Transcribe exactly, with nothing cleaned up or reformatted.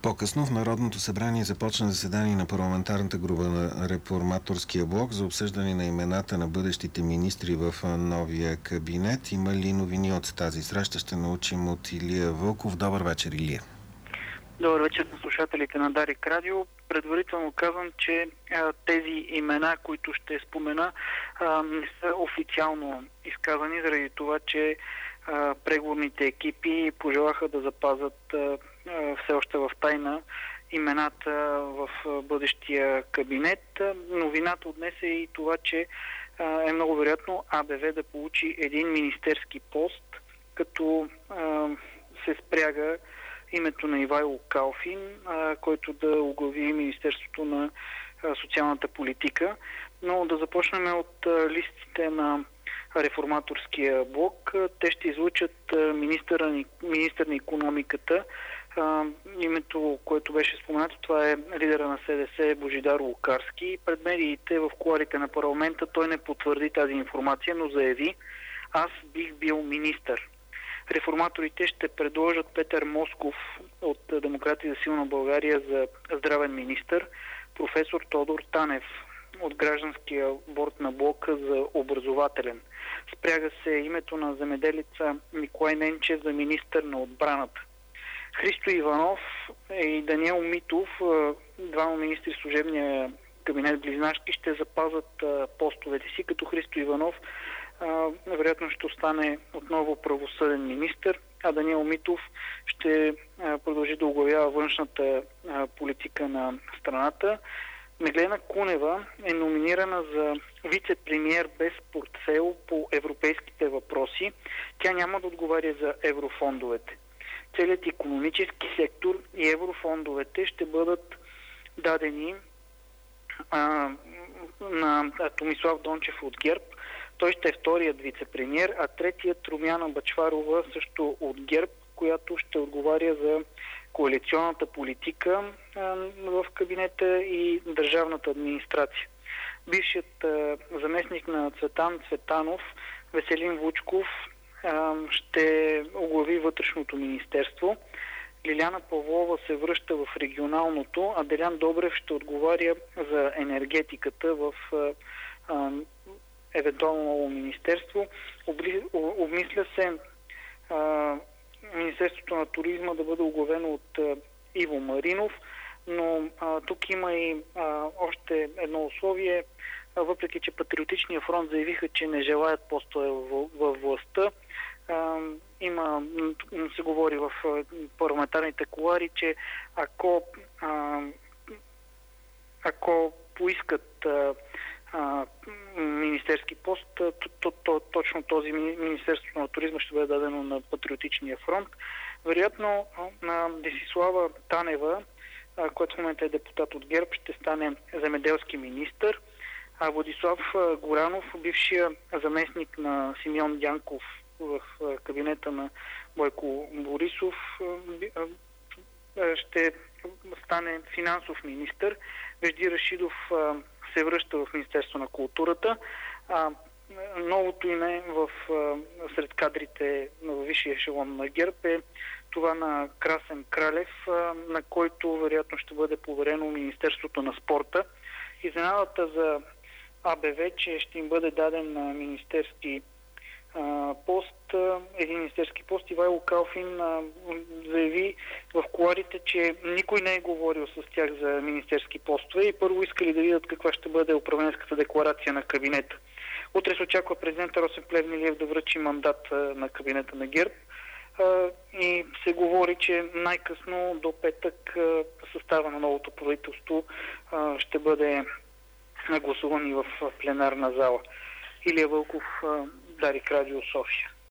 По-късно в Народното събрание започна заседание на парламентарната група на Реформаторския блок за обсъждане на имената на бъдещите министри в новия кабинет. Има ли новини от тази среща? Ще научим от Илия Вълков. Добър вечер, Илия. Добър вечер на слушателите на Дарик Радио. Предварително казвам, че а, тези имена, които ще спомена, а, не са официално изказани, заради това, че а, преговорните екипи пожелаха да запазят а, а, все още в тайна имената в а, бъдещия кабинет. Новината от днес е и това, че а, е много вероятно АБВ да получи един министерски пост, като а, се спряга името на Ивайло Калфин, а, който да оглави Министерството на а, социалната политика. Но да започнем от а, листите на Реформаторския блок. Те ще излучат а, министър, министър на икономиката. А, името, което беше споменато, това е лидера на СДС Божидар Лукарски. Пред медиите в кулоарите на парламента той не потвърди тази информация, но заяви: аз бих бил министър. Реформаторите ще предложат Петър Москов от Демократи за силна България за здравен министър, професор Тодор Танев от гражданския борд на блока за образователен. Спряга се името на земеделица Николай Ненчев за министър на отбраната. Христо Иванов и Даниел Митов, двама министри в служебния кабинет Близнашки, ще запазят постовете си, като Христо Иванов Uh, вероятно ще остане отново правосъден министър, а Даниел Митов ще uh, продължи да оглавява външната uh, политика на страната. Меглена Кунева е номинирана за вице-премиер без портфейл по европейските въпроси. Тя няма да отговаря за еврофондовете. Целият икономически сектор и еврофондовете ще бъдат дадени uh, на Томислав Дончев от ГЕРБ. Той ще е вторият вице-премиер, а третият Румяна Бъчварова също от ГЕРБ, която ще отговаря за коалиционната политика а, в кабинета и държавната администрация. Бившият а, заместник на Цветан Цветанов, Веселин Вучков, а, ще оглави вътрешното министерство. Лиляна Павлова се връща в регионалното, а Делян Добрев ще отговаря за енергетиката в а, а, евентуално ново министерство. Обли... Обмисля се а, Министерството на туризма да бъде оглавено от а, Иво Маринов, но а, тук има и а, още едно условие. А, въпреки че Патриотичния фронт заявиха, че не желаят постове във властта, а, има, се говори в парламентарните кулоари, че ако а, ако поискат а, а, министерски пост, то, то, то, точно този Министерството на туризма ще бъде дадено на Патриотичния фронт. Вероятно на Десислава Танева, а, която в момента е депутат от ГЕРБ, ще стане земеделски министър, а Владислав Горанов, бившия заместник на Симеон Дянков в кабинета на Бойко Борисов, ще стане финансов министър. Вежди Рашидов се връща в Министерство на културата. А, новото име в, а, сред кадрите на висшия ешелон на ГЕРБ е това на Красен Кралев, а, на който вероятно ще бъде поверено Министерството на спорта. Изненадата за АБВ, че ще им бъде даден на министерски а, пост, а, един министерски пост. Ивайло Калфин а, заяви в кулоарите, че никой не е говорил с тях за министерски постове и първо искали да видят каква ще бъде управленската декларация на кабинета. Утре се очаква президента Росен Плевнелиев да връчи мандат а, на кабинета на ГЕРБ а, и се говори, че най-късно до петък а, състава на новото правителство а, ще бъде гласуван и в пленарна зала. Илия Вълков, Дарик Радио, София.